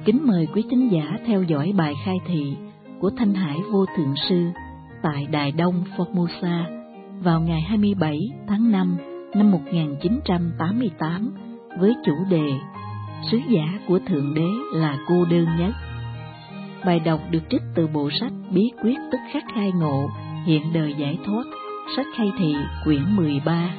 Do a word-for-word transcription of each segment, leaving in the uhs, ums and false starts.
Kính mời quý thính giả theo dõi bài khai thị của Thanh Hải Vô Thượng Sư tại Đài Đông Formosa vào ngày hai mươi bảy tháng năm năm một nghìn chín trăm tám mươi tám với chủ đề Sứ giả của Thượng Đế là cô đơn nhất. Bài đọc được trích từ bộ sách Bí quyết tức khắc khai ngộ, hiện đời giải thoát, sách khai thị quyển mười ba.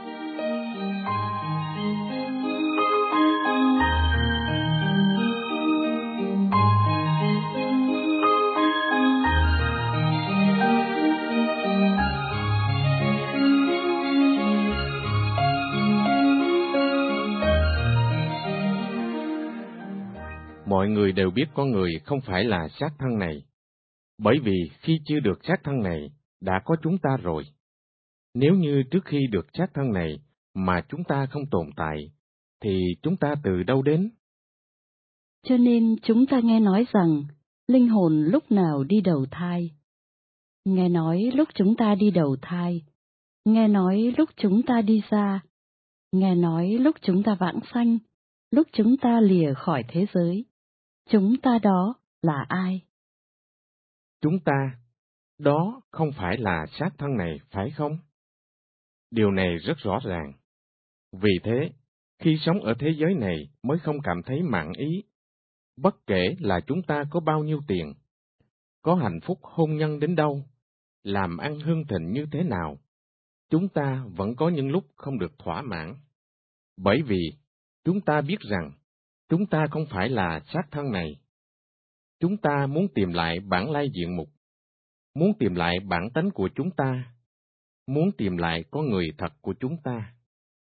Mọi người đều biết con người không phải là xác thân này, bởi vì khi chưa được xác thân này, đã có chúng ta rồi. Nếu như trước khi được xác thân này mà chúng ta không tồn tại, thì chúng ta từ đâu đến? Cho nên chúng ta nghe nói rằng linh hồn lúc nào đi đầu thai. Nghe nói lúc chúng ta đi đầu thai, nghe nói lúc chúng ta đi ra, nghe nói lúc chúng ta vãng sanh, lúc chúng ta lìa khỏi thế giới. Chúng ta đó là ai? Chúng ta, đó không phải là xác thân này, phải không? Điều này rất rõ ràng. Vì thế, khi sống ở thế giới này mới không cảm thấy mãn ý. Bất kể là chúng ta có bao nhiêu tiền, có hạnh phúc hôn nhân đến đâu, làm ăn hưng thịnh như thế nào, chúng ta vẫn có những lúc không được thỏa mãn. Bởi vì chúng ta biết rằng chúng ta không phải là xác thân này. Chúng ta muốn tìm lại bản lai diện mục, muốn tìm lại bản tánh của chúng ta, muốn tìm lại con người thật của chúng ta.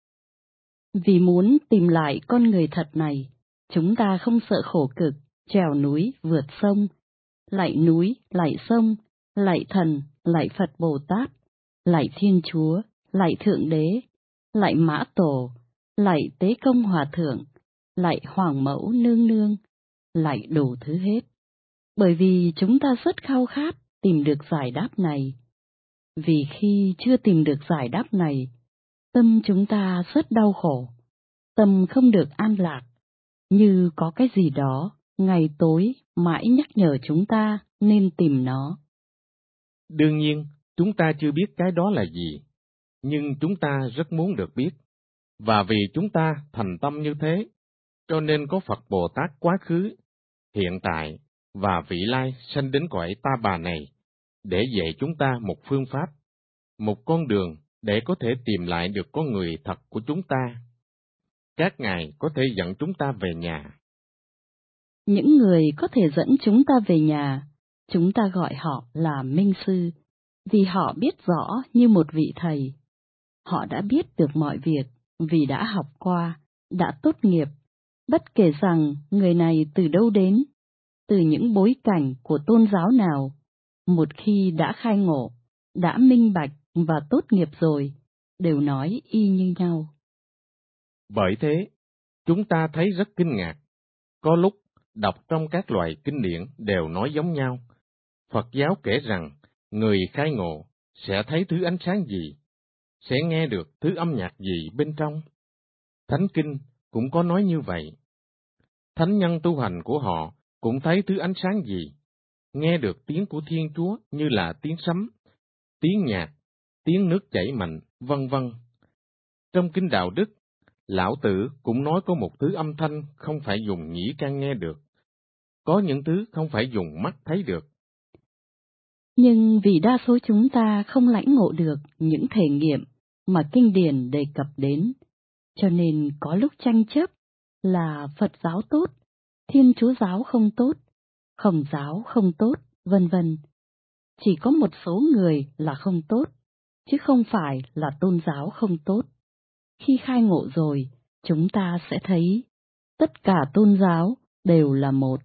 Vì muốn tìm lại con người thật này, chúng ta không sợ khổ cực, trèo núi, vượt sông, lạy núi, lạy sông, lạy thần, lạy Phật Bồ Tát, lạy Thiên Chúa, lạy Thượng Đế, lạy Mã Tổ, lạy Tế Công Hòa Thượng, lạy Hoàng Mẫu Nương Nương, lạy đủ thứ hết. Bởi vì chúng ta rất khao khát tìm được giải đáp này. Vì khi chưa tìm được giải đáp này, tâm chúng ta rất đau khổ, tâm không được an lạc, như có cái gì đó ngày tối mãi nhắc nhở chúng ta nên tìm nó. Đương nhiên, chúng ta chưa biết cái đó là gì, nhưng chúng ta rất muốn được biết. Và vì chúng ta thành tâm như thế, cho nên có Phật Bồ Tát quá khứ, hiện tại và vị lai sanh đến cõi Ta Bà này, để dạy chúng ta một phương pháp, một con đường để có thể tìm lại được con người thật của chúng ta. Các ngài có thể dẫn chúng ta về nhà. Những người có thể dẫn chúng ta về nhà, chúng ta gọi họ là Minh Sư, vì họ biết rõ như một vị thầy. Họ đã biết được mọi việc, vì đã học qua, đã tốt nghiệp, bất kể rằng người này từ đâu đến, từ những bối cảnh của tôn giáo nào. Một khi đã khai ngộ, đã minh bạch và tốt nghiệp rồi, đều nói y như nhau. Bởi thế, chúng ta thấy rất kinh ngạc. Có lúc, đọc trong các loại kinh điển đều nói giống nhau. Phật giáo kể rằng, người khai ngộ sẽ thấy thứ ánh sáng gì, sẽ nghe được thứ âm nhạc gì bên trong. Thánh Kinh cũng có nói như vậy. Thánh nhân tu hành của họ cũng thấy thứ ánh sáng gì, nghe được tiếng của Thiên Chúa như là tiếng sấm, tiếng nhạc, tiếng nước chảy mạnh, vân vân. Trong Kinh Đạo Đức, Lão Tử cũng nói có một thứ âm thanh không phải dùng nhĩ can nghe được, có những thứ không phải dùng mắt thấy được. Nhưng vì đa số chúng ta không lãnh ngộ được những thể nghiệm mà kinh điển đề cập đến, cho nên có lúc tranh chấp là Phật giáo tốt, Thiên Chúa giáo không tốt, Khổng giáo không tốt, vân vân. Chỉ có một số người là không tốt, chứ không phải là tôn giáo không tốt. Khi khai ngộ rồi, chúng ta sẽ thấy tất cả tôn giáo đều là một.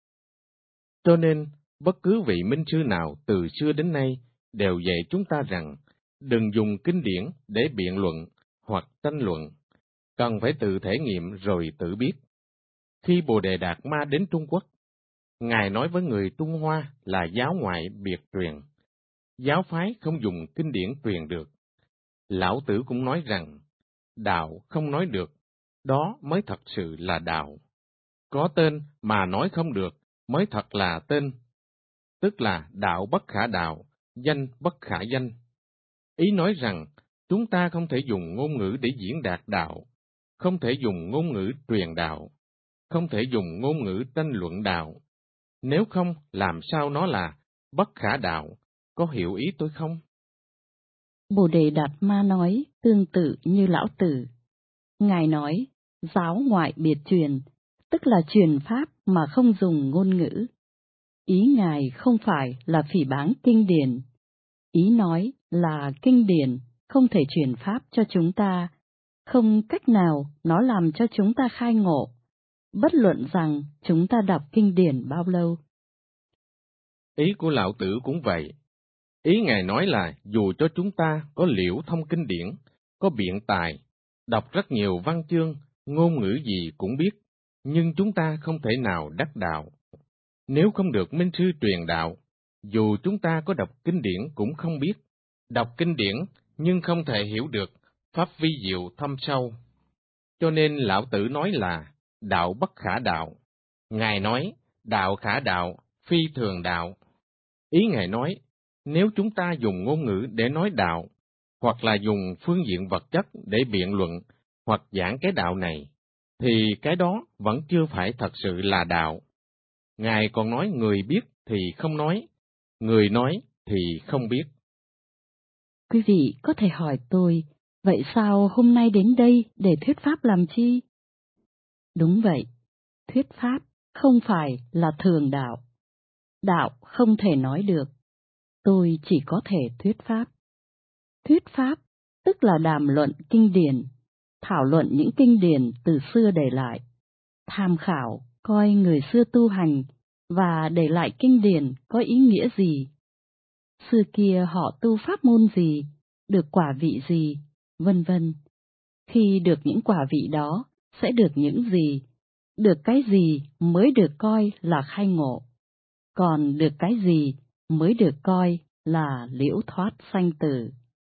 Cho nên, bất cứ vị minh sư nào từ xưa đến nay đều dạy chúng ta rằng đừng dùng kinh điển để biện luận hoặc tranh luận, cần phải tự thể nghiệm rồi tự biết. Khi Bồ Đề Đạt Ma đến Trung Quốc, Ngài nói với người Trung Hoa là giáo ngoại biệt truyền, giáo phái không dùng kinh điển truyền được. Lão Tử cũng nói rằng, đạo không nói được, đó mới thật sự là đạo. có tên mà nói không được mới thật là tên, tức là đạo bất khả đạo, danh bất khả danh. Ý nói rằng, chúng ta không thể dùng ngôn ngữ để diễn đạt đạo, không thể dùng ngôn ngữ truyền đạo, không thể dùng ngôn ngữ tranh luận đạo. Nếu không, làm sao nó là bất khả đạo, có hiểu ý tôi không? Bồ Đề Đạt Ma nói tương tự như Lão Tử. Ngài nói, giáo ngoại biệt truyền, tức là truyền pháp mà không dùng ngôn ngữ. Ý Ngài không phải là phỉ báng kinh điển. Ý nói là kinh điển không thể truyền pháp cho chúng ta, không cách nào nó làm cho chúng ta khai ngộ, bất luận rằng chúng ta đọc kinh điển bao lâu. Ý của Lão Tử cũng vậy. Ý Ngài nói là dù cho chúng ta có liễu thông kinh điển, có biện tài, đọc rất nhiều văn chương, ngôn ngữ gì cũng biết, nhưng chúng ta không thể nào đắc đạo. Nếu không được minh sư truyền đạo, dù chúng ta có đọc kinh điển cũng không biết. Đọc kinh điển nhưng không thể hiểu được pháp vi diệu thâm sâu. Cho nên Lão Tử nói là đạo bất khả đạo. Ngài nói đạo khả đạo, phi thường đạo. Ý Ngài nói, nếu chúng ta dùng ngôn ngữ để nói đạo, hoặc là dùng phương diện vật chất để biện luận, hoặc giảng cái đạo này, thì cái đó vẫn chưa phải thật sự là đạo. Ngài còn nói người biết thì không nói, người nói thì không biết. Quý vị có thể hỏi tôi, vậy sao hôm nay đến đây để thuyết pháp làm chi? Đúng vậy, thuyết pháp không phải là thường đạo. Đạo không thể nói được, tôi chỉ có thể thuyết pháp. Thuyết pháp tức là đàm luận kinh điển, thảo luận những kinh điển từ xưa để lại, tham khảo coi người xưa tu hành và để lại kinh điển có ý nghĩa gì. Xưa kia họ tu pháp môn gì, được quả vị gì, vân vân. Khi được những quả vị đó, sẽ được những gì, được cái gì mới được coi là khai ngộ, còn được cái gì mới được coi là liễu thoát sanh tử.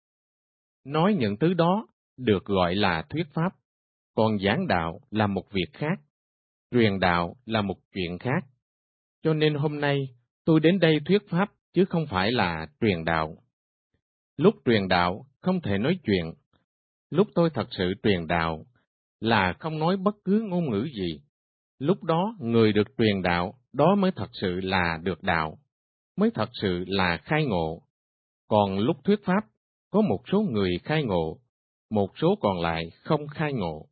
Nói những thứ đó được gọi là thuyết pháp, còn giảng đạo là một việc khác, truyền đạo là một chuyện khác. Cho nên hôm nay tôi đến đây thuyết pháp chứ không phải là truyền đạo. Lúc truyền đạo không thể nói chuyện, lúc tôi thật sự truyền đạo là không nói bất cứ ngôn ngữ gì. Lúc đó người được truyền đạo đó mới thật sự là được đạo, mới thật sự là khai ngộ. Còn lúc thuyết pháp, có một số người khai ngộ, một số còn lại không khai ngộ.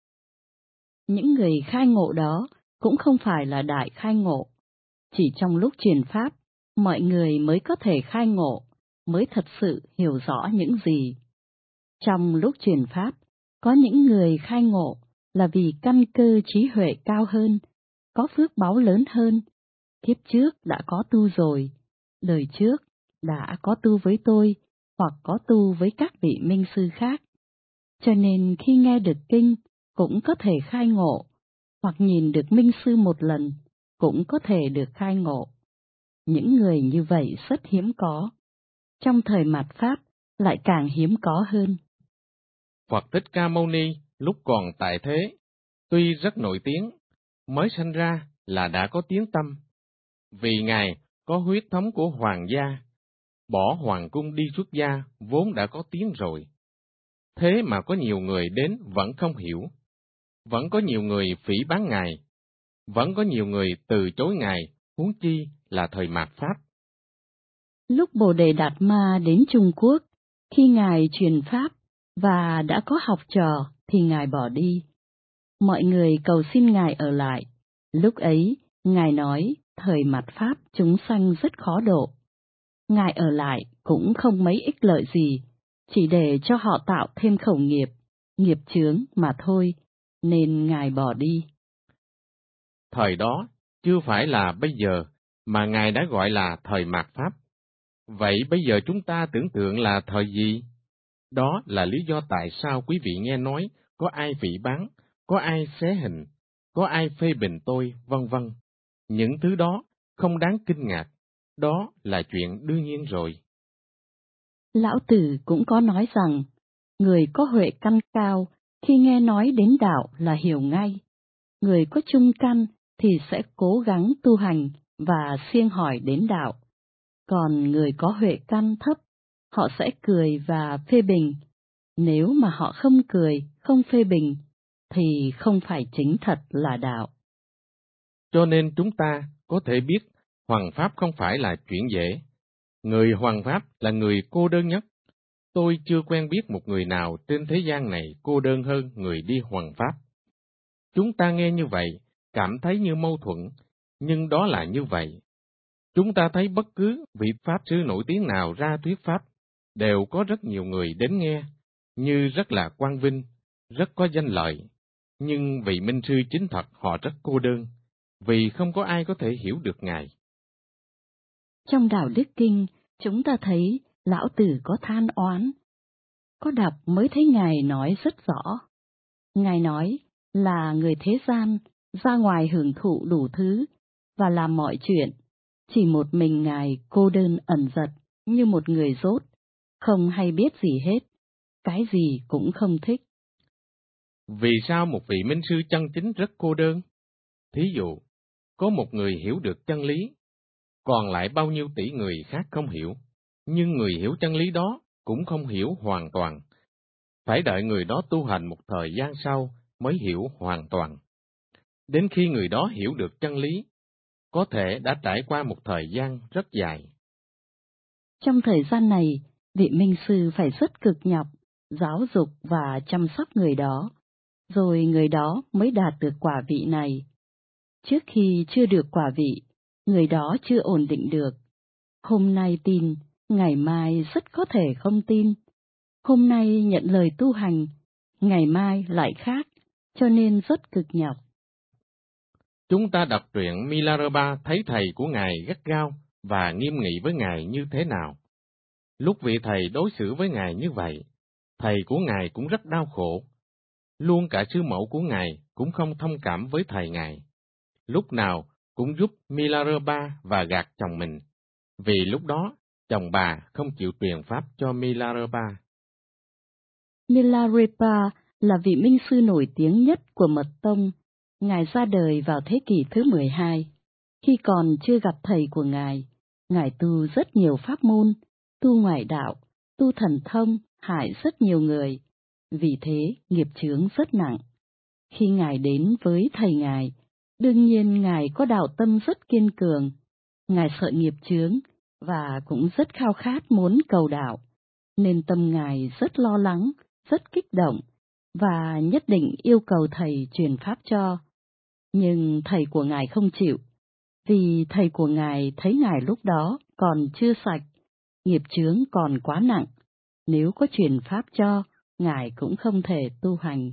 Những người khai ngộ đó cũng không phải là đại khai ngộ. Chỉ trong lúc truyền pháp, mọi người mới có thể khai ngộ, mới thật sự hiểu rõ những gì. Trong lúc truyền pháp, có những người khai ngộ là vì căn cơ trí huệ cao hơn, có phước báu lớn hơn. Kiếp trước đã có tu rồi, đời trước đã có tu với tôi, hoặc có tu với các vị minh sư khác. Cho nên khi nghe được kinh, cũng có thể khai ngộ, hoặc nhìn được minh sư một lần, cũng có thể được khai ngộ. Những người như vậy rất hiếm có. Trong thời mạt Pháp lại càng hiếm có hơn. Phật Thích Ca Mâu Ni lúc còn tại thế, tuy rất nổi tiếng, mới sanh ra là đã có tiếng tăm. Vì Ngài có huyết thống của hoàng gia, bỏ hoàng cung đi xuất gia vốn đã có tiếng rồi. Thế mà có nhiều người đến vẫn không hiểu. Vẫn có nhiều người phỉ báng Ngài. Vẫn có nhiều người từ chối Ngài, huống chi là thời mạt Pháp. Lúc Bồ Đề Đạt Ma đến Trung Quốc, khi Ngài truyền Pháp và đã có học trò thì Ngài bỏ đi. Mọi người cầu xin Ngài ở lại. Lúc ấy, Ngài nói thời mạt Pháp chúng sanh rất khó độ. Ngài ở lại cũng không mấy ích lợi gì, chỉ để cho họ tạo thêm khẩu nghiệp, nghiệp chướng mà thôi, nên Ngài bỏ đi. Thời đó, chưa phải là bây giờ, mà Ngài đã gọi là thời mạt Pháp. Vậy bây giờ chúng ta tưởng tượng là thời gì? Đó là lý do tại sao quý vị nghe nói có ai phỉ báng, có ai xé hình, có ai phê bình tôi, vân vân. Những thứ đó không đáng kinh ngạc, đó là chuyện đương nhiên rồi. Lão Tử cũng có nói rằng, người có huệ căn cao, khi nghe nói đến đạo là hiểu ngay. Người có trung căn, thì sẽ cố gắng tu hành và siêng hỏi đến đạo. Còn người có huệ căn thấp, họ sẽ cười và phê bình. Nếu mà họ không cười, không phê bình, thì không phải chính thật là đạo. Cho nên chúng ta có thể biết hoằng pháp không phải là chuyện dễ. Người hoằng pháp là người cô đơn nhất. Tôi chưa quen biết một người nào trên thế gian này cô đơn hơn người đi hoằng pháp. Chúng ta nghe như vậy, cảm thấy như mâu thuẫn, nhưng đó là như vậy. Chúng ta thấy bất cứ vị Pháp sư nổi tiếng nào ra thuyết Pháp, đều có rất nhiều người đến nghe, như rất là quang vinh, rất có danh lợi. Nhưng vị minh sư chính thật họ rất cô đơn, vì không có ai có thể hiểu được Ngài. Trong Đạo Đức Kinh, chúng ta thấy Lão Tử có than oán. Có đọc mới thấy Ngài nói rất rõ. Ngài nói là người thế gian, ra ngoài hưởng thụ đủ thứ, và làm mọi chuyện. Chỉ một mình Ngài cô đơn ẩn dật, như một người dốt, không hay biết gì hết, cái gì cũng không thích. Vì sao một vị minh sư chân chính rất cô đơn? Thí dụ, có một người hiểu được chân lý, còn lại bao nhiêu tỷ người khác không hiểu, nhưng người hiểu chân lý đó cũng không hiểu hoàn toàn. Phải đợi người đó tu hành một thời gian sau mới hiểu hoàn toàn. Đến khi người đó hiểu được chân lý, có thể đã trải qua một thời gian rất dài. Trong thời gian này, vị minh sư phải rất cực nhọc, giáo dục và chăm sóc người đó, rồi người đó mới đạt được quả vị này. Trước khi chưa được quả vị, người đó chưa ổn định được. Hôm nay tin, ngày mai rất có thể không tin. Hôm nay nhận lời tu hành, ngày mai lại khác, cho nên rất cực nhọc. Chúng ta đọc truyện Milarepa thấy thầy của Ngài gắt gao và nghiêm nghị với Ngài như thế nào. Lúc vị thầy đối xử với Ngài như vậy, thầy của Ngài cũng rất đau khổ. Luôn cả sư mẫu của Ngài cũng không thông cảm với thầy Ngài. Lúc nào cũng giúp Milarepa và gạt chồng mình, vì lúc đó chồng bà không chịu truyền pháp cho Milarepa. Milarepa là vị minh sư nổi tiếng nhất của Mật Tông. Ngài ra đời vào thế kỷ thứ mười hai. Khi còn chưa gặp thầy của Ngài, Ngài tu rất nhiều pháp môn, tu ngoại đạo, tu thần thông, hại rất nhiều người. Vì thế, nghiệp chướng rất nặng. Khi Ngài đến với thầy Ngài, đương nhiên Ngài có đạo tâm rất kiên cường. Ngài sợ nghiệp chướng, và cũng rất khao khát muốn cầu đạo, nên tâm Ngài rất lo lắng, rất kích động, và nhất định yêu cầu thầy truyền pháp cho. Nhưng thầy của Ngài không chịu, vì thầy của Ngài thấy Ngài lúc đó còn chưa sạch, nghiệp chướng còn quá nặng, nếu có truyền pháp cho, Ngài cũng không thể tu hành.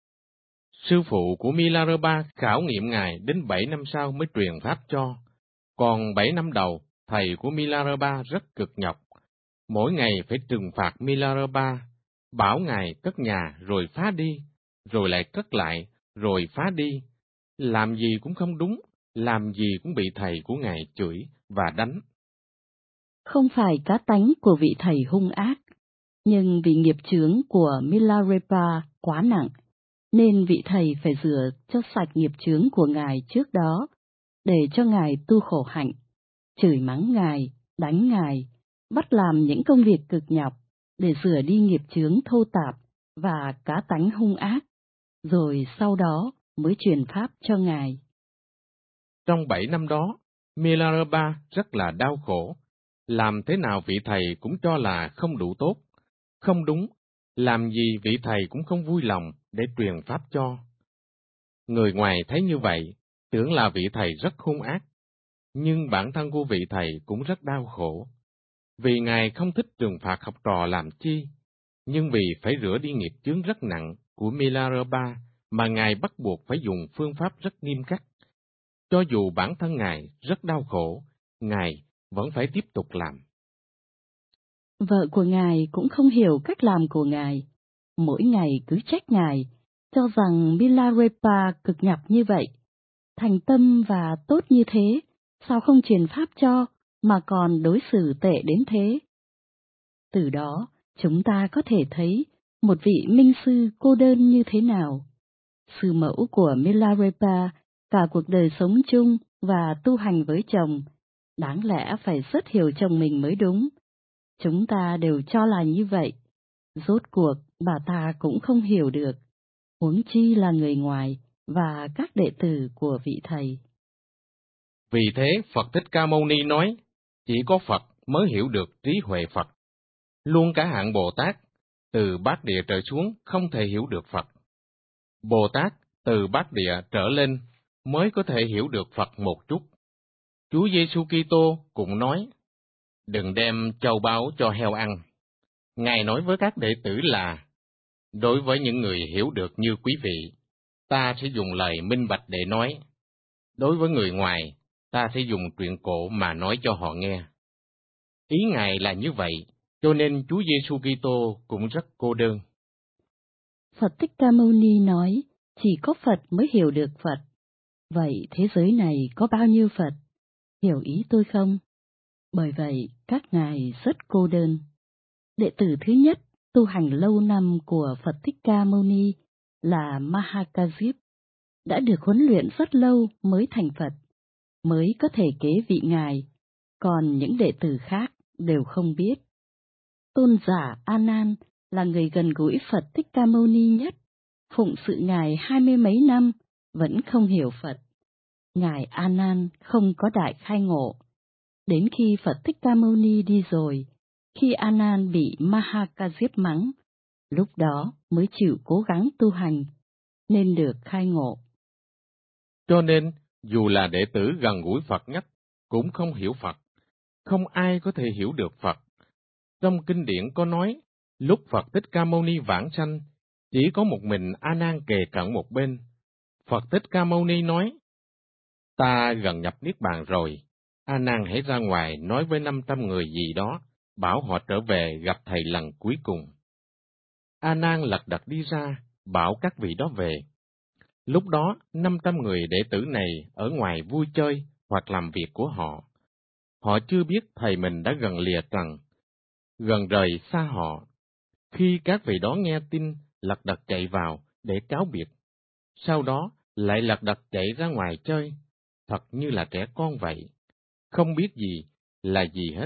Sư phụ của Milarepa khảo nghiệm Ngài đến bảy năm sau mới truyền pháp cho, còn bảy năm đầu, thầy của Milarepa rất cực nhọc. Mỗi ngày phải trừng phạt Milarepa, bảo Ngài cất nhà rồi phá đi, rồi lại cất lại, rồi phá đi. Làm gì cũng không đúng, làm gì cũng bị thầy của Ngài chửi và đánh. Không phải cá tánh của vị thầy hung ác, nhưng vì nghiệp chướng của Milarepa quá nặng, nên vị thầy phải rửa cho sạch nghiệp chướng của Ngài trước đó, để cho Ngài tu khổ hạnh, chửi mắng Ngài, đánh Ngài, bắt làm những công việc cực nhọc, để rửa đi nghiệp chướng thô tạp và cá tánh hung ác, rồi sau đó mới truyền pháp cho Ngài. Trong bảy năm đó, Milarepa rất là đau khổ. Làm thế nào vị thầy cũng cho là không đủ tốt, không đúng, làm gì vị thầy cũng không vui lòng để truyền pháp cho. Người ngoài thấy như vậy, tưởng là vị thầy rất hung ác, nhưng bản thân của vị thầy cũng rất đau khổ. Vì Ngài không thích trừng phạt học trò làm chi, nhưng vì phải rửa đi nghiệp chướng rất nặng của Milarepa mà Ngài bắt buộc phải dùng phương pháp rất nghiêm khắc. Cho dù bản thân Ngài rất đau khổ, Ngài vẫn phải tiếp tục làm. Vợ của Ngài cũng không hiểu cách làm của Ngài, mỗi ngày cứ trách Ngài, cho rằng Milarepa cực nhọc như vậy, thành tâm và tốt như thế, sao không truyền pháp cho, mà còn đối xử tệ đến thế. Từ đó, chúng ta có thể thấy một vị minh sư cô đơn như thế nào. Sư mẫu của Milarepa cả cuộc đời sống chung và tu hành với chồng, đáng lẽ phải rất hiểu chồng mình mới đúng. Chúng ta đều cho là như vậy. Rốt cuộc, bà ta cũng không hiểu được, huống chi là người ngoài và các đệ tử của vị thầy. Vì thế, Phật Thích Ca Mâu Ni nói, chỉ có Phật mới hiểu được trí huệ Phật. Luôn cả hạng Bồ Tát, từ bát địa trở xuống không thể hiểu được Phật. Bồ Tát từ bát địa trở lên mới có thể hiểu được Phật một chút. Chúa Giêsu Kitô cũng nói, đừng đem châu báu cho heo ăn. Ngài nói với các đệ tử là, đối với những người hiểu được như quý vị, ta sẽ dùng lời minh bạch để nói. Đối với người ngoài, ta sẽ dùng truyện cổ mà nói cho họ nghe. Ý Ngài là như vậy, cho nên Chúa Giêsu Kitô cũng rất cô đơn. Phật Thích Ca Mâu Ni nói, chỉ có Phật mới hiểu được Phật. Vậy thế giới này có bao nhiêu Phật? Hiểu ý tôi không? Bởi vậy, các ngài rất cô đơn. Đệ tử thứ nhất tu hành lâu năm của Phật Thích Ca Mâu Ni là Mahakajip, đã được huấn luyện rất lâu mới thành Phật, mới có thể kế vị ngài, còn những đệ tử khác đều không biết. Tôn giả A Nan là người gần gũi Phật Thích Ca Mâu Ni nhất, phụng sự ngài hai mươi mấy năm, vẫn không hiểu Phật. Ngài A Nan không có đại khai ngộ. Đến khi Phật Thích Ca Mâu Ni đi rồi, khi A Nan bị Mahakajip mắng, lúc đó mới chịu cố gắng tu hành, nên được khai ngộ. Cho nên, dù là đệ tử gần gũi Phật nhất, cũng không hiểu Phật. Không ai có thể hiểu được Phật. Trong kinh điển có nói, lúc Phật Thích Ca Mâu Ni vãng sanh, chỉ có một mình A Nan kề cận một bên. Phật Thích Ca Mâu Ni nói, ta gần nhập Niết Bàn rồi, A Nan hãy ra ngoài nói với năm trăm người gì đó, bảo họ trở về gặp thầy lần cuối cùng. A Nan lật đật đi ra, bảo các vị đó về. Lúc đó, năm trăm người đệ tử này ở ngoài vui chơi hoặc làm việc của họ. Họ chưa biết thầy mình đã gần lìa trần, gần rời xa họ. Khi các vị đó nghe tin, lật đật chạy vào để cáo biệt. Sau đó, lại lật đật chạy ra ngoài chơi, thật như là trẻ con vậy, không biết gì là gì hết.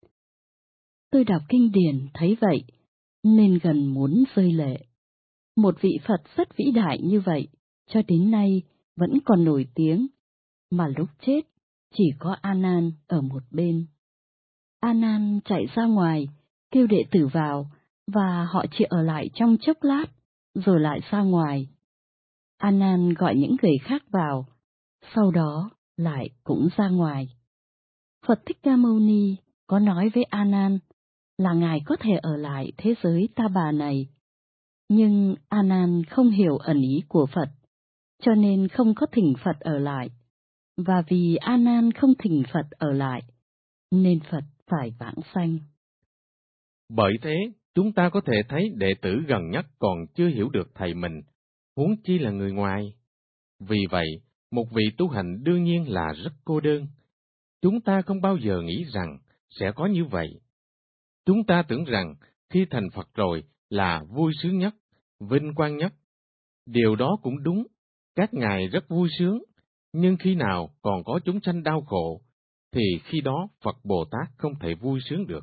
Tôi đọc kinh điển thấy vậy, nên gần muốn rơi lệ. Một vị Phật rất vĩ đại như vậy, cho đến nay vẫn còn nổi tiếng, mà lúc chết chỉ có A Nan ở một bên. A Nan chạy ra ngoài, kêu đệ tử vào, và họ chỉ ở lại trong chốc lát, rồi lại ra ngoài. A Nan gọi những người khác vào, sau đó lại cũng ra ngoài. Phật Thích Ca Mâu Ni có nói với A Nan là ngài có thể ở lại thế giới Ta Bà này, nhưng A Nan không hiểu ẩn ý của Phật, cho nên không có thỉnh Phật ở lại, và vì A Nan không thỉnh Phật ở lại, nên Phật phải vãng sanh. Bởi thế, chúng ta có thể thấy đệ tử gần nhất còn chưa hiểu được thầy mình, huống chi là người ngoài. Vì vậy, một vị tu hành đương nhiên là rất cô đơn. Chúng ta không bao giờ nghĩ rằng sẽ có như vậy. Chúng ta tưởng rằng khi thành Phật rồi là vui sướng nhất, vinh quang nhất. Điều đó cũng đúng, các ngài rất vui sướng, nhưng khi nào còn có chúng sanh đau khổ, thì khi đó Phật Bồ Tát không thể vui sướng được.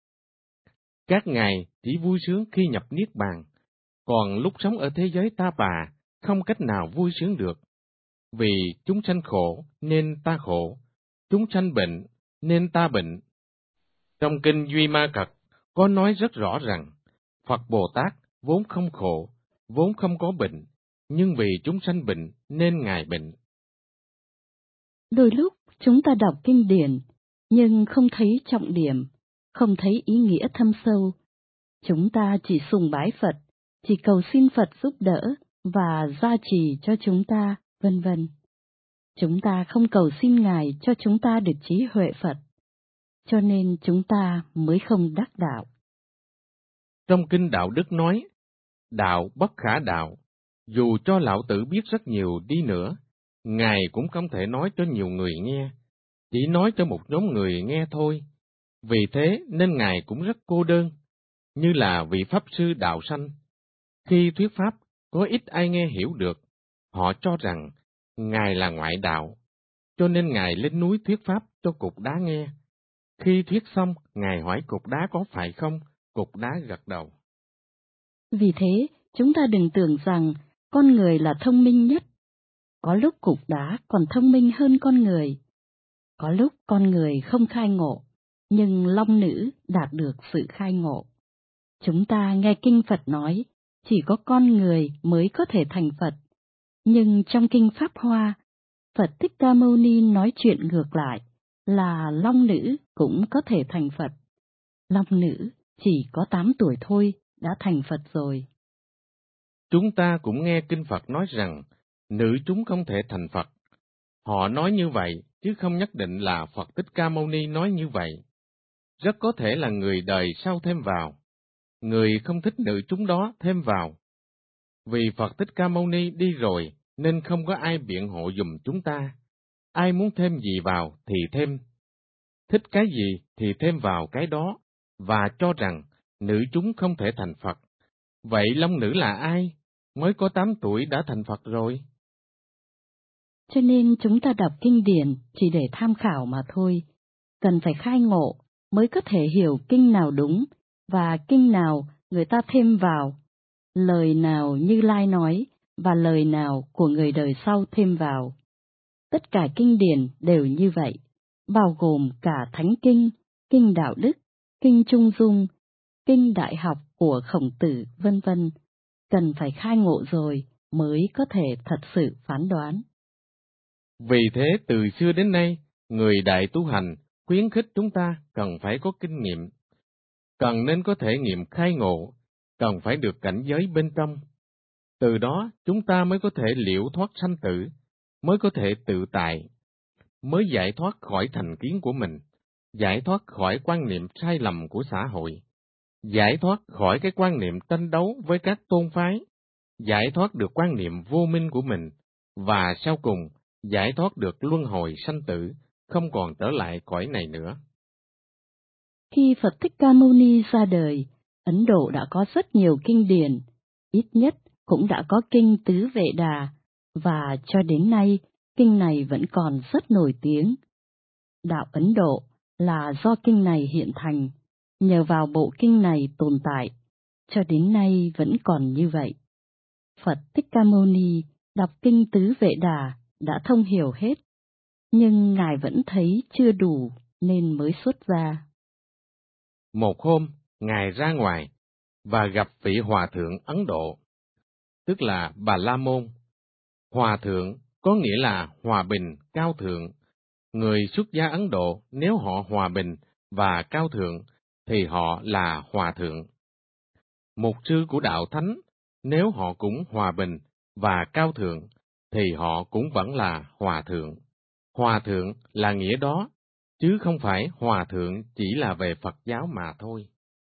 Các ngài chỉ vui sướng khi nhập Niết Bàn, còn lúc sống ở thế giới Ta Bà không cách nào vui sướng được. Vì chúng sanh khổ nên ta khổ, chúng sanh bệnh nên ta bệnh. Trong kinh Duy Ma Cật có nói rất rõ rằng, Phật Bồ Tát vốn không khổ, vốn không có bệnh, nhưng vì chúng sanh bệnh nên Ngài bệnh. Đôi lúc chúng ta đọc kinh điển, nhưng không thấy trọng điểm, không thấy ý nghĩa thâm sâu. Chúng ta chỉ sùng bái Phật, chỉ cầu xin Phật giúp đỡ và gia trì cho chúng ta, vân vân. Chúng ta không cầu xin Ngài cho chúng ta được trí huệ Phật, cho nên chúng ta mới không đắc đạo. Trong kinh Đạo Đức nói, đạo bất khả đạo, dù cho lão tử biết rất nhiều đi nữa, Ngài cũng không thể nói cho nhiều người nghe, chỉ nói cho một nhóm người nghe thôi. Vì thế nên Ngài cũng rất cô đơn, như là vị Pháp Sư Đạo Sanh. Khi thuyết Pháp, có ít ai nghe hiểu được, họ cho rằng Ngài là ngoại đạo, cho nên Ngài lên núi thuyết pháp cho cục đá nghe. Khi thuyết xong, Ngài hỏi cục đá có phải không, cục đá gật đầu. Vì thế, chúng ta đừng tưởng rằng con người là thông minh nhất. Có lúc cục đá còn thông minh hơn con người. Có lúc con người không khai ngộ, nhưng long nữ đạt được sự khai ngộ. Chúng ta nghe Kinh Phật nói, chỉ có con người mới có thể thành Phật. Nhưng trong Kinh Pháp Hoa, Phật Thích Ca Mâu Ni nói chuyện ngược lại, là long nữ cũng có thể thành Phật. Long nữ chỉ có tám tuổi thôi đã thành Phật rồi. Chúng ta cũng nghe Kinh Phật nói rằng, nữ chúng không thể thành Phật. Họ nói như vậy, chứ không nhất định là Phật Thích Ca Mâu Ni nói như vậy. Rất có thể là người đời sau thêm vào. Người không thích nữ chúng đó thêm vào. Vì Phật Thích Ca Mâu Ni đi rồi, nên không có ai biện hộ giùm chúng ta. Ai muốn thêm gì vào thì thêm. Thích cái gì thì thêm vào cái đó, và cho rằng nữ chúng không thể thành Phật. Vậy long nữ là ai? Mới có tám tuổi đã thành Phật rồi. Cho nên chúng ta đọc kinh điển chỉ để tham khảo mà thôi. Cần phải khai ngộ mới có thể hiểu kinh nào đúng, và kinh nào người ta thêm vào. Lời nào Như Lai nói, và lời nào của người đời sau thêm vào. Tất cả kinh điển đều như vậy, bao gồm cả Thánh Kinh, Kinh Đạo Đức, Kinh Trung Dung, Kinh Đại Học của Khổng Tử, vân vân. Cần phải khai ngộ rồi mới có thể thật sự phán đoán. Vì thế từ xưa đến nay, người đại tu hành khuyến khích chúng ta cần phải có kinh nghiệm, cần nên có thể nghiệm khai ngộ, cần phải được cảnh giới bên trong. Từ đó chúng ta mới có thể liễu thoát sanh tử, mới có thể tự tại, mới giải thoát khỏi thành kiến của mình, giải thoát khỏi quan niệm sai lầm của xã hội, giải thoát khỏi cái quan niệm tranh đấu với các tôn phái, giải thoát được quan niệm vô minh của mình, và sau cùng giải thoát được luân hồi sanh tử, không còn trở lại cõi này nữa. Khi Phật Thích Ca Mâu Ni ra đời, Ấn Độ đã có rất nhiều kinh điển, ít nhất cũng đã có kinh Tứ Vệ Đà, và cho đến nay, kinh này vẫn còn rất nổi tiếng. Đạo Ấn Độ là do kinh này hiện thành, nhờ vào bộ kinh này tồn tại, cho đến nay vẫn còn như vậy. Phật Thích Ca Mâu Ni đọc kinh Tứ Vệ Đà đã thông hiểu hết, nhưng Ngài vẫn thấy chưa đủ nên mới xuất gia. Một hôm, Ngài ra ngoài và gặp vị hòa thượng Ấn Độ, tức là Bà La Môn. Hòa thượng có nghĩa là hòa bình, cao thượng. Người xuất gia Ấn Độ nếu họ hòa bình và cao thượng thì họ là hòa thượng. Mục sư của đạo thánh nếu họ cũng hòa bình và cao thượng thì họ cũng vẫn là hòa thượng. Hòa thượng là nghĩa đó, chứ không phải hòa thượng chỉ là về Phật giáo mà thôi.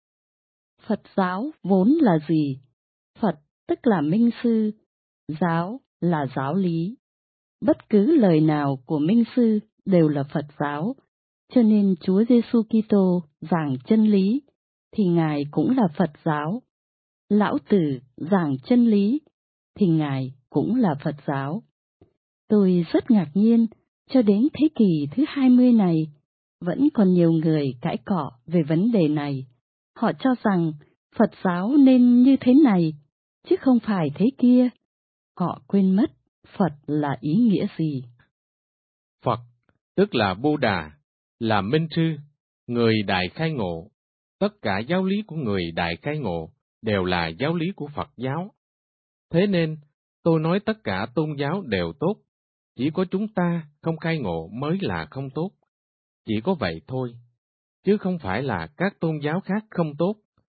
Phật giáo vốn là gì? Phật tức là minh sư, giáo là giáo lý. Bất cứ lời nào của minh sư đều là Phật giáo, cho nên Chúa Giêsu Kitô giảng chân lý thì Ngài cũng là Phật giáo. Lão Tử giảng chân lý thì Ngài cũng là Phật giáo. Tôi rất ngạc nhiên, cho đến thế kỷ thứ hai mươi này, vẫn còn nhiều người cãi cọ về vấn đề này. Họ cho rằng Phật giáo nên như thế này, chứ không phải thế kia. Họ quên mất Phật là ý nghĩa gì. Phật, tức là Bồ-Đà, là minh sư, người đại khai ngộ. Tất cả giáo lý của người đại khai ngộ đều là giáo lý của Phật giáo. Thế nên, tôi nói tất cả tôn giáo đều tốt, chỉ có chúng ta không khai ngộ mới là không tốt. Chỉ có vậy thôi, chứ không phải là các tôn giáo khác không tốt.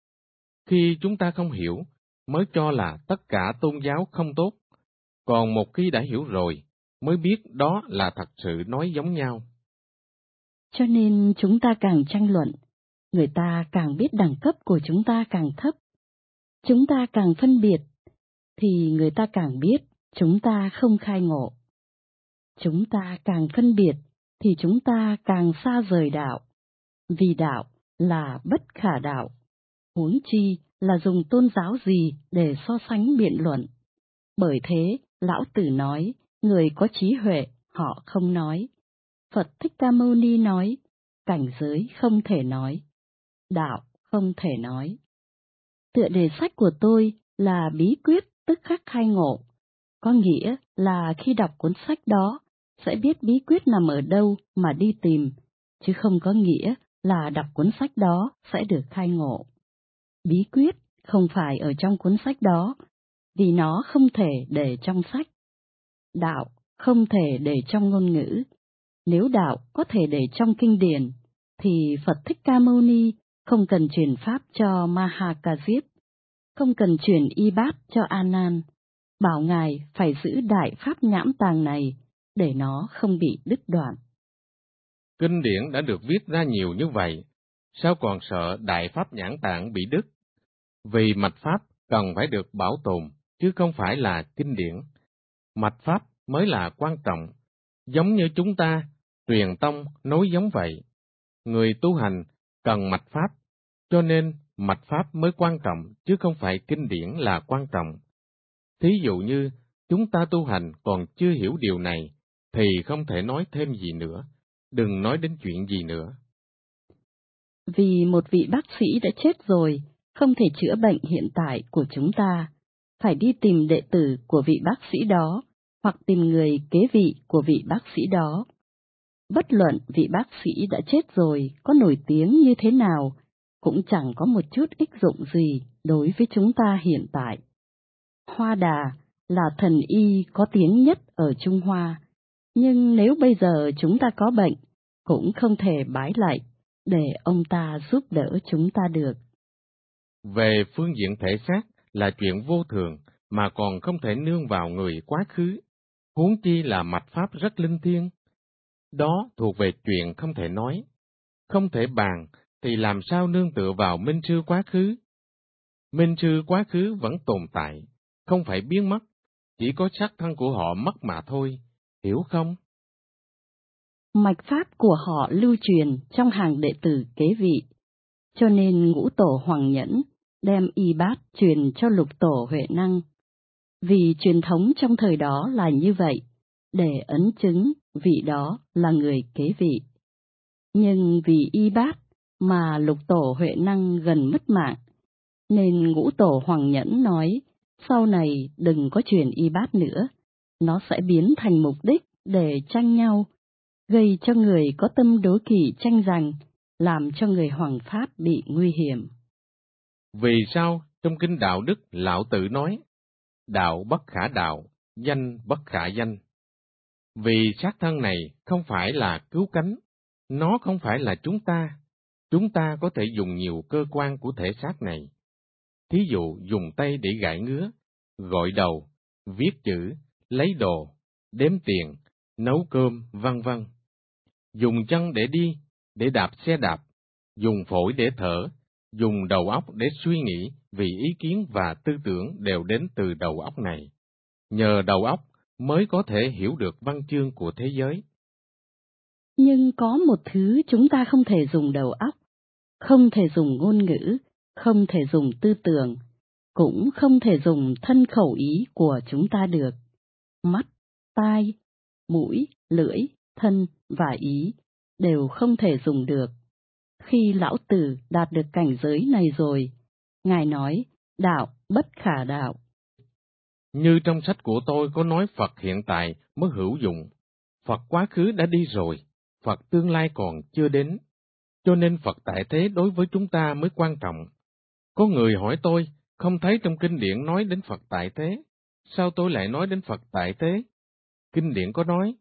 Khi chúng ta không hiểu, mới cho là tất cả tôn giáo không tốt. Còn một khi đã hiểu rồi, mới biết đó là thật sự nói giống nhau. Cho nên chúng ta càng tranh luận, người ta càng biết đẳng cấp của chúng ta càng thấp. Chúng ta càng phân biệt, thì người ta càng biết chúng ta không khai ngộ. Chúng ta càng phân biệt, thì chúng ta càng xa rời đạo. Vì đạo là bất khả đạo. Huống chi là dùng tôn giáo gì để so sánh biện luận. Bởi thế, Lão Tử nói, người có trí huệ họ không nói. Phật Thích Ca Mâu Ni nói, cảnh giới không thể nói, đạo không thể nói. Tựa đề sách của tôi là Bí quyết tức khắc khai ngộ, có nghĩa là khi đọc cuốn sách đó sẽ biết bí quyết nằm ở đâu mà đi tìm, chứ không có nghĩa là đọc cuốn sách đó sẽ được khai ngộ. Bí quyết không phải ở trong cuốn sách đó, vì nó không thể để trong sách. Đạo không thể để trong ngôn ngữ. Nếu đạo có thể để trong kinh điển, thì Phật Thích Ca Mâu Ni không cần truyền pháp cho Mahakajip, không cần truyền y bát cho A Nan, bảo ngài phải giữ đại pháp nhãn tàng này để nó không bị đứt đoạn. Kinh điển đã được viết ra nhiều như vậy, sao còn sợ đại pháp nhãn tạng bị đứt? Vì mạch pháp cần phải được bảo tồn, chứ không phải là kinh điển. Mạch pháp mới là quan trọng, giống như chúng ta, truyền tông nối giống vậy. Người tu hành cần mạch pháp, cho nên mạch pháp mới quan trọng, chứ không phải kinh điển là quan trọng. Thí dụ như chúng ta tu hành còn chưa hiểu điều này, thì không thể nói thêm gì nữa, đừng nói đến chuyện gì nữa. Vì một vị bác sĩ đã chết rồi, không thể chữa bệnh hiện tại của chúng ta, phải đi tìm đệ tử của vị bác sĩ đó, hoặc tìm người kế vị của vị bác sĩ đó. Bất luận vị bác sĩ đã chết rồi có nổi tiếng như thế nào, cũng chẳng có một chút ích dụng gì đối với chúng ta hiện tại. Hoa Đà là thần y có tiếng nhất ở Trung Hoa, nhưng nếu bây giờ chúng ta có bệnh, cũng không thể bái lạy để ông ta giúp đỡ chúng ta được. Về phương diện thể xác là chuyện vô thường mà còn không thể nương vào người quá khứ, huống chi là mạch pháp rất linh thiêng. Đó thuộc về chuyện không thể nói, không thể bàn, thì làm sao nương tựa vào minh sư quá khứ? Minh sư quá khứ vẫn tồn tại, không phải biến mất, chỉ có xác thân của họ mất mà thôi, hiểu không? Mạch pháp của họ lưu truyền trong hàng đệ tử kế vị, cho nên ngũ tổ Hoàng Nhẫn đem y bát truyền cho lục tổ Huệ Năng. Vì truyền thống trong thời đó là như vậy, để ấn chứng vị đó là người kế vị. Nhưng vì y bát mà lục tổ Huệ Năng gần mất mạng, nên ngũ tổ Hoàng Nhẫn nói, sau này đừng có truyền y bát nữa, nó sẽ biến thành mục đích để tranh nhau, gây cho người có tâm đố kỵ tranh giành, làm cho người hoàng pháp bị nguy hiểm. Vì sao trong kinh đạo đức Lão Tử nói, đạo bất khả đạo, danh bất khả danh? Vì xác thân này không phải là cứu cánh, nó không phải là chúng ta. Chúng ta có thể dùng nhiều cơ quan của thể xác này. Thí dụ dùng tay để gãi ngứa, gội đầu, viết chữ, lấy đồ, đếm tiền, nấu cơm, vân vân. Dùng chân để đi, để đạp xe đạp, dùng phổi để thở, dùng đầu óc để suy nghĩ, vì ý kiến và tư tưởng đều đến từ đầu óc này. Nhờ đầu óc mới có thể hiểu được văn chương của thế giới. Nhưng có một thứ chúng ta không thể dùng đầu óc, không thể dùng ngôn ngữ, không thể dùng tư tưởng, cũng không thể dùng thân khẩu ý của chúng ta được. Mắt, tai, mũi, lưỡi, thân và ý đều không thể dùng được. Khi Lão Tử đạt được cảnh giới này rồi, Ngài nói, đạo bất khả đạo. Như trong sách của tôi có nói Phật hiện tại mới hữu dụng, Phật quá khứ đã đi rồi, Phật tương lai còn chưa đến, cho nên Phật tại thế đối với chúng ta mới quan trọng. Có người hỏi tôi, không thấy trong kinh điển nói đến Phật tại thế, sao tôi lại nói đến Phật tại thế? Kinh điển có nói.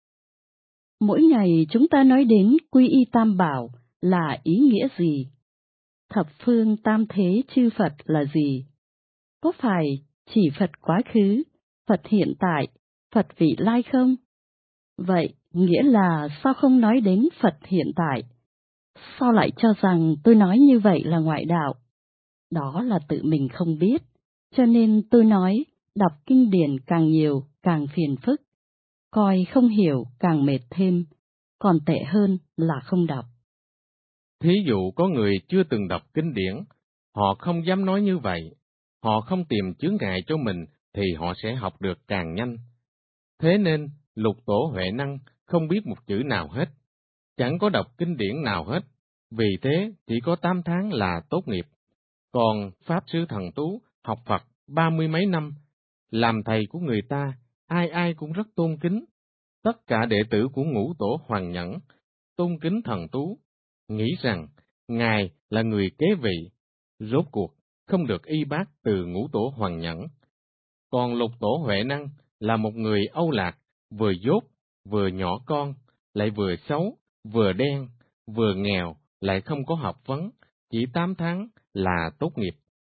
Mỗi ngày chúng ta nói đến quy y tam bảo là ý nghĩa gì? Thập phương tam thế chư Phật là gì? Có phải chỉ Phật quá khứ, Phật hiện tại, Phật vị lai không? Vậy nghĩa là sao không nói đến Phật hiện tại? Sao lại cho rằng tôi nói như vậy là ngoại đạo? Đó là tự mình không biết, cho nên tôi nói đọc kinh điển càng nhiều càng phiền phức, coi không hiểu càng mệt thêm, còn tệ hơn là không đọc. Thí dụ có người chưa từng đọc kinh điển, họ không dám nói như vậy, họ không tìm chướng ngại cho mình thì họ sẽ học được càng nhanh. Thế nên, Lục Tổ Huệ Năng không biết một chữ nào hết, chẳng có đọc kinh điển nào hết, vì thế chỉ có tám tháng là tốt nghiệp. Còn Pháp Sư Thần Tú học Phật ba mươi mấy năm, làm thầy của người ta, ai ai cũng rất tôn kính. Tất cả đệ tử của Ngũ Tổ Hoàng Nhẫn tôn kính Thần Tú, nghĩ rằng Ngài là người kế vị, rốt cuộc không được y bác từ Ngũ Tổ Hoàng Nhẫn. Còn Lục Tổ Huệ Năng là một người Âu Lạc, vừa dốt, vừa nhỏ con, lại vừa xấu, vừa đen, vừa nghèo, lại không có học vấn, chỉ tám tháng là tốt nghiệp.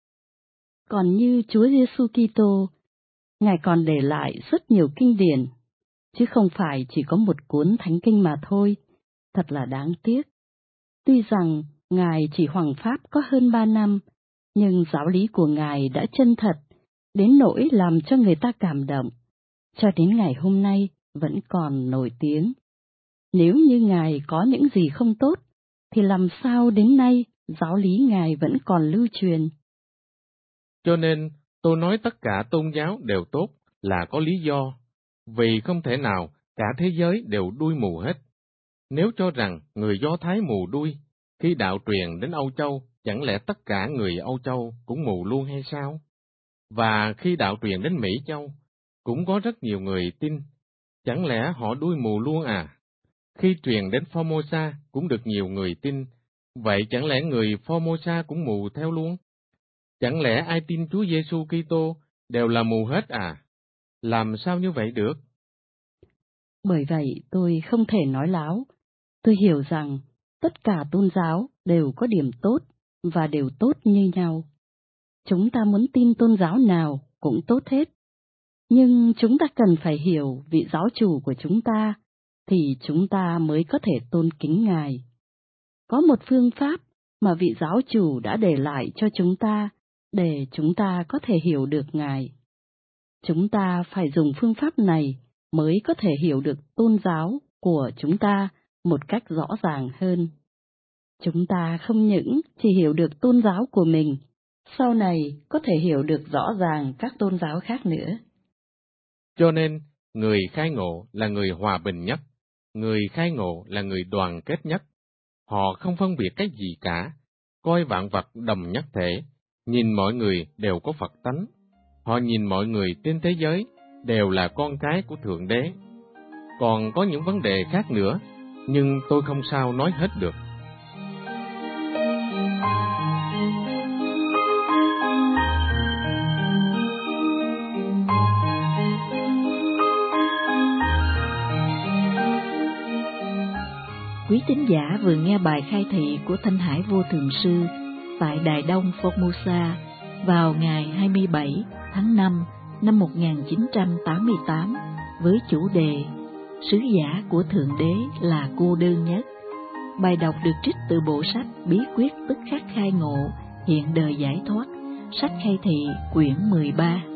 Còn như Chúa Giêsu Kitô, Ngài còn để lại rất nhiều kinh điển, chứ không phải chỉ có một cuốn thánh kinh mà thôi, thật là đáng tiếc. Tuy rằng Ngài chỉ hoằng pháp có hơn ba năm, nhưng giáo lý của Ngài đã chân thật, đến nỗi làm cho người ta cảm động, cho đến ngày hôm nay vẫn còn nổi tiếng. Nếu như Ngài có những gì không tốt, thì làm sao đến nay giáo lý Ngài vẫn còn lưu truyền? Cho nên, tôi nói tất cả tôn giáo đều tốt là có lý do, vì không thể nào cả thế giới đều đuôi mù hết. Nếu cho rằng người Do Thái mù đuôi, khi đạo truyền đến Âu Châu, chẳng lẽ tất cả người Âu Châu cũng mù luôn hay sao? Và khi đạo truyền đến Mỹ Châu, cũng có rất nhiều người tin, chẳng lẽ họ đuôi mù luôn à? Khi truyền đến Formosa cũng được nhiều người tin, vậy chẳng lẽ người Formosa cũng mù theo luôn? Chẳng lẽ ai tin Chúa Giêsu Kitô đều là mù hết à? Làm sao như vậy được? Bởi vậy tôi không thể nói láo. Tôi hiểu rằng tất cả tôn giáo đều có điểm tốt và đều tốt như nhau. Chúng ta muốn tin tôn giáo nào cũng tốt hết. Nhưng chúng ta cần phải hiểu vị giáo chủ của chúng ta, thì chúng ta mới có thể tôn kính Ngài. Có một phương pháp mà vị giáo chủ đã để lại cho chúng ta, để chúng ta có thể hiểu được Ngài. Chúng ta phải dùng phương pháp này mới có thể hiểu được tôn giáo của chúng ta một cách rõ ràng hơn. Chúng ta không những chỉ hiểu được tôn giáo của mình, sau này có thể hiểu được rõ ràng các tôn giáo khác nữa. Cho nên, người khai ngộ là người hòa bình nhất, người khai ngộ là người đoàn kết nhất. Họ không phân biệt cái gì cả, coi vạn vật đồng nhất thể, nhìn mọi người đều có Phật tánh. Họ nhìn mọi người trên thế giới đều là con cái của Thượng Đế. Còn có những vấn đề khác nữa, nhưng tôi không sao nói hết được. Quý tín giả vừa nghe bài khai thị của Thanh Hải Vô Thượng Sư tại Đài Đông Formosa vào ngày hai mươi bảy tháng năm năm một nghìn chín trăm tám mươi tám với chủ đề Sứ giả của Thượng Đế là cô đơn nhất. Bài đọc được trích từ bộ sách Bí quyết tức khắc khai ngộ, hiện đời giải thoát, sách khai thị quyển mười ba.